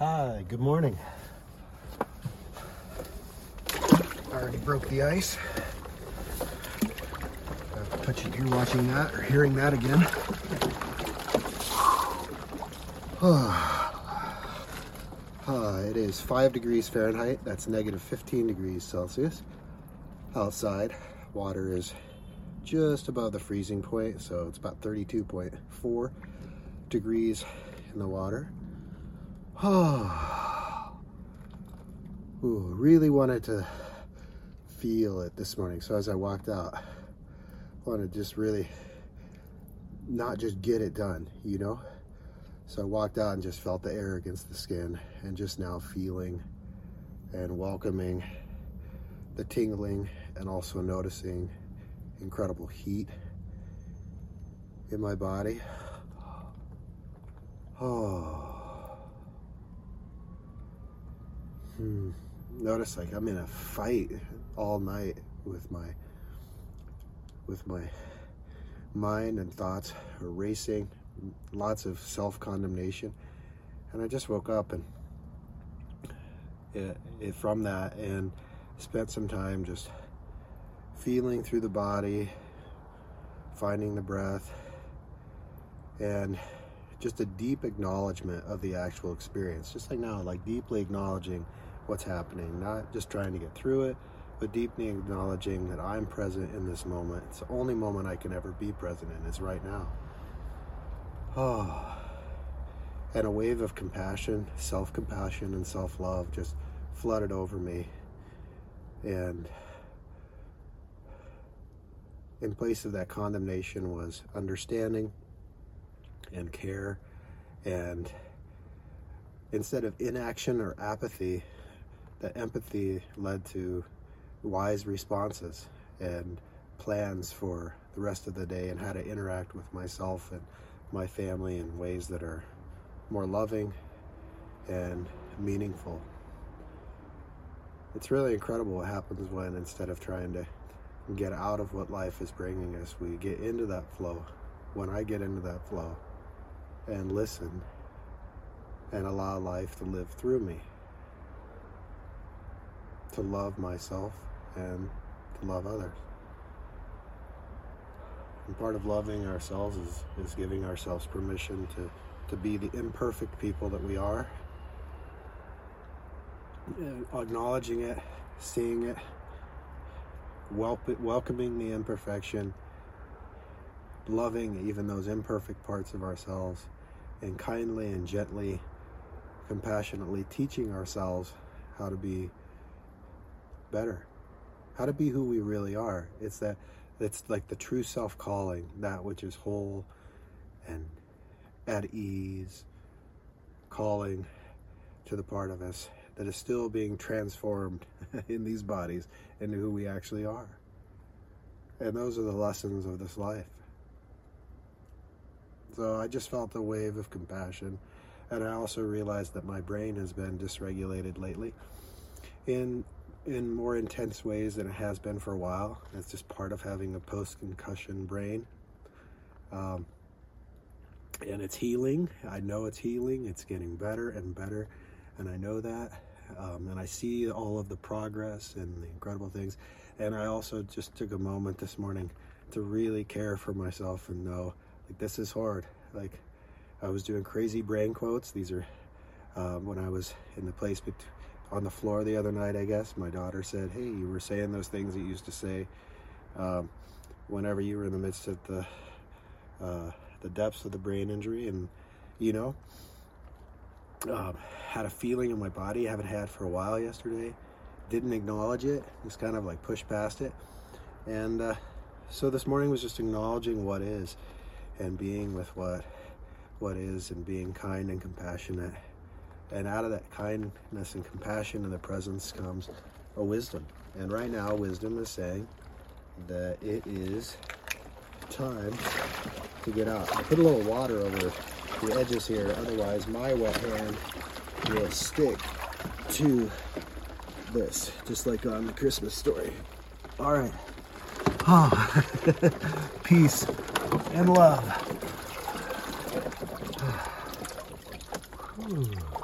Hi, good morning. I already broke the ice. Touching you watching that or hearing that again. It is 5 degrees Fahrenheit. That's negative 15 degrees Celsius. Outside, water is just above the freezing point, so it's about 32.4 degrees in the water. Really wanted to feel it this morning. So as I walked out, I wanted to just really not just get it done, you know? So I walked out and just felt the air against the skin, and just now feeling and welcoming the tingling, and also noticing incredible heat in my body. Notice like I'm in a fight all night with my mind and thoughts are racing, lots of self-condemnation, and I just woke up and from that and spent some time just feeling through the body, finding the breath, and just a deep acknowledgement of the actual experience. Just like now, like deeply acknowledging what's happening, not just trying to get through it, but deeply acknowledging that I'm present in this moment. It's the only moment I can ever be present in is right now. And a wave of compassion, self-compassion and self-love just flooded over me. And in place of that condemnation was understanding and care, and instead of inaction or apathy, that empathy led to wise responses and plans for the rest of the day and how to interact with myself and my family in ways that are more loving and meaningful. It's really incredible what happens when, instead of trying to get out of what life is bringing us, we get into that flow. When I get into that flow and listen and allow life to live through me, to love myself and to love others. And part of loving ourselves is giving ourselves permission to be the imperfect people that we are, acknowledging it, seeing it, welcoming the imperfection, loving even those imperfect parts of ourselves, and kindly and gently, compassionately teaching ourselves how to be better, how to be who we really are. It's like the true self calling, that which is whole and at ease, calling to the part of us that is still being transformed in these bodies into who we actually are. And those are the lessons of this life. So I just felt a wave of compassion, and I also realized that my brain has been dysregulated lately in more intense ways than it has been for a while. It's just part of having a post-concussion brain. And it's healing. I know it's healing. It's getting better and better, and I know that. And I see all of the progress and the incredible things. And I also just took a moment this morning to really care for myself and know, like, this is hard. Like, I was doing crazy brain quotes. These are when I was in the place on the floor the other night, I guess. My daughter said, hey, you were saying those things that you used to say whenever you were in the midst of the depths of the brain injury. And, you know, had a feeling in my body I haven't had for a while yesterday. Didn't acknowledge it. Just kind of like pushed past it. And so this morning was just acknowledging what is, and being with what is, and being kind and compassionate. And out of that kindness and compassion and the presence comes a wisdom. And right now, wisdom is saying that it is time to get out. I put a little water over the edges here, otherwise my wet hand will stick to this, just like on the Christmas story. All right. Peace and love.